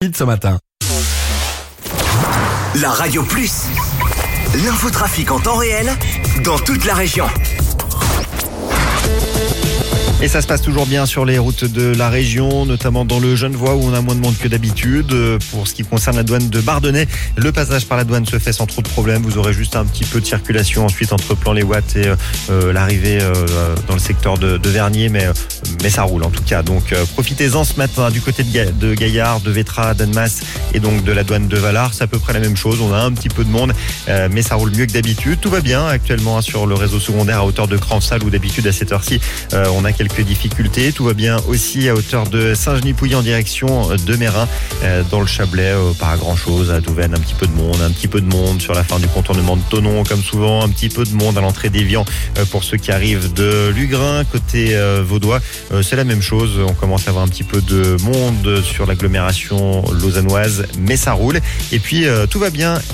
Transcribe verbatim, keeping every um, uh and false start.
Ce matin. La Radio Plus, l'infotrafic en temps réel dans toute la région. Et ça se passe toujours bien sur les routes de la région, notamment dans le Genevois où on a moins de monde que d'habitude. Pour ce qui concerne la douane de Bardonnay, le passage par la douane se fait sans trop de problèmes. Vous aurez juste un petit peu de circulation ensuite entre Plan-les-Ouates et euh, l'arrivée euh, dans le secteur de, de Vernier, mais, mais ça roule en tout cas. Donc euh, profitez-en ce matin du côté de, Ga- de Gaillard, de Vétra, d'Annemasse et donc de la douane de Valard. C'est à peu près la même chose. On a un petit peu de monde, euh, mais ça roule mieux que d'habitude. Tout va bien actuellement hein, sur le réseau secondaire à hauteur de Crançal où d'habitude à cette heure-ci, euh, on a quelques difficultés. Tout va bien aussi à hauteur de Saint-Genis-Pouilly en direction de Mérin. Euh, dans le Chablais, euh, pas grand-chose. À Douvaine, un petit peu de monde. Un petit peu de monde sur la fin du contournement de Thonon, comme souvent. Un petit peu de monde à l'entrée d'Évian euh, pour ceux qui arrivent de Lugrin. Côté euh, vaudois, euh, c'est la même chose. On commence à avoir un petit peu de monde sur l'agglomération lausannoise, mais ça roule. Et puis, euh, tout va bien